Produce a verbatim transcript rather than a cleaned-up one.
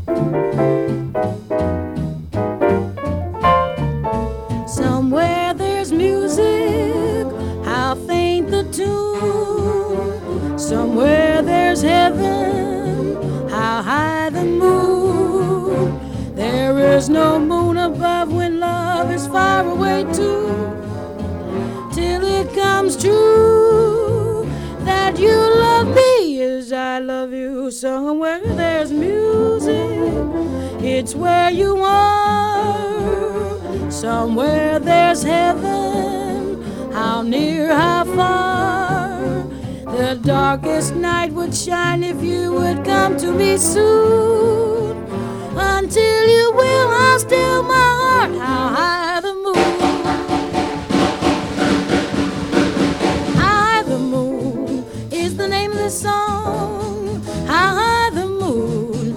Somewhere there's music, how faint the tune. Somewhere there's heaven, how high the moon. There is no moon above when love is far away too. Till it comes true that you love me as I love you. Somewhere there's music, it's where you are. Somewhere there's heaven, how near, how far. The darkest night would shine if you would come to me soon.